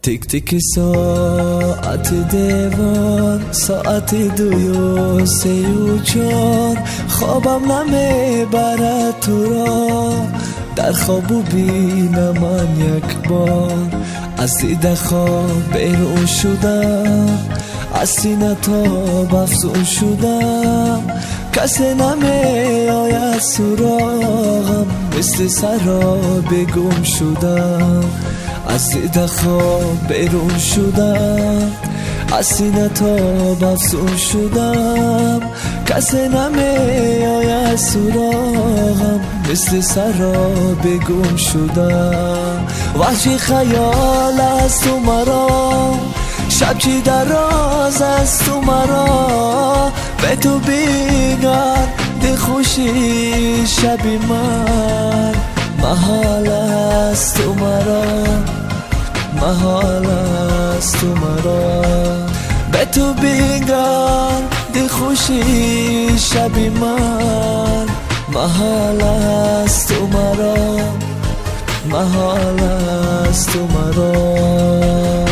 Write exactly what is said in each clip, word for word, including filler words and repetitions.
تیک تیک ساعت دیوان، ساعت دوی و سی و چار، خوابم نمیبرد تو را، در خوابو بینم من یک بار. از دیده خواب بیرون شدم، از سینه تاب افزون شدم، کسی نمی آید سراغم، مثل سراب گم شدم. از دیده خواب بیرون شدم، از سینه تاب افزون شدم، کسی نمی آید سراغم، مثل سراب گم شدم. وحشی خیال است تو مرا، شب چی دراز است تو مرا، به تو بیگار دی خوشی شبی من، محال است تو مرا، محال است تو مرا، به تو بیگار دی خوشی شبی من، محال است تو مرا، محال است تو مرا.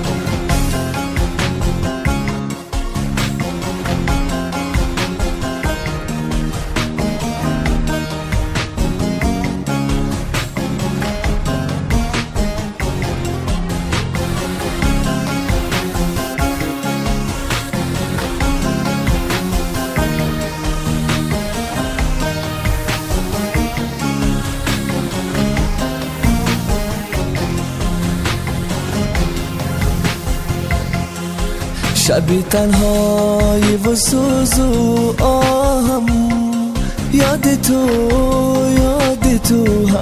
شبی تنهایی و سوز و آهم، یاد تو یاد تو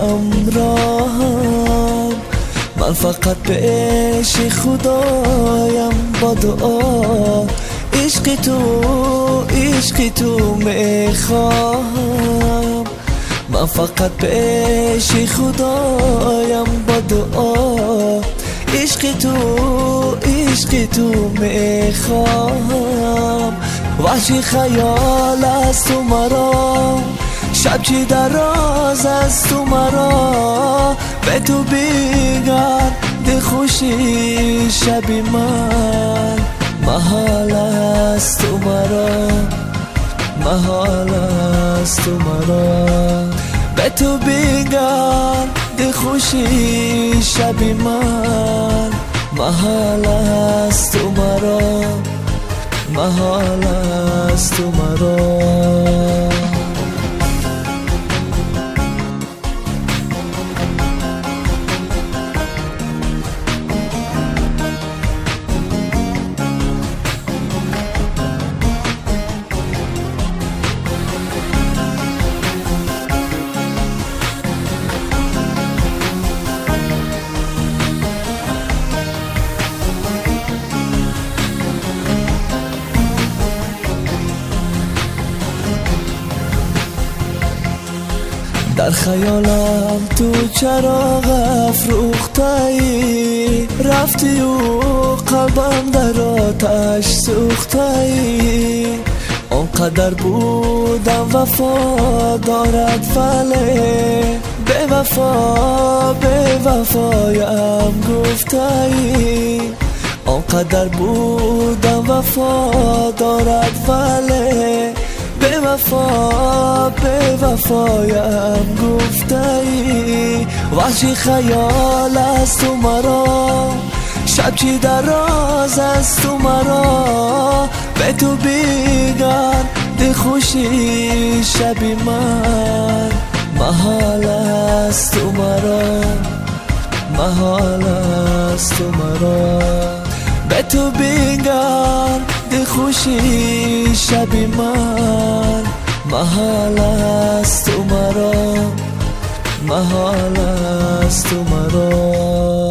همراهم، من فقط پیش خدایم با دعا، عشق تو عشق تو میخواهم، من فقط پیش خدایم با دعا، عشق تو عشق تو میخواهم. وحشی خیال است تو مرا، شب چی دراز است تو مرا، به تو بیگار دی خوشی شبی من، محال است تو مرا، محال است تو مرا، به تو بیگار دی خوشی شبی من، محال است تو مرا، محال است تو مرا. در خیالم تو چراغ افروخته‌ای، رفتی و قلبم در آتش سوخته‌ای، آنقدر بودم وفا دارد ولی به وفا به وفایم گفته‌ای، آنقدر بودم وفا دارد ولی به وفا به وفایم گفته‌ای. وحشی خیال است تو مرا، شب چی دراز است تو مرا، به تو بیگار دی خوشی شبی من، محال است تو مرا، محال است تو مرا، به تو بیگار دی خوشی شبی من، محال است تو مرا، محال است تو مرا.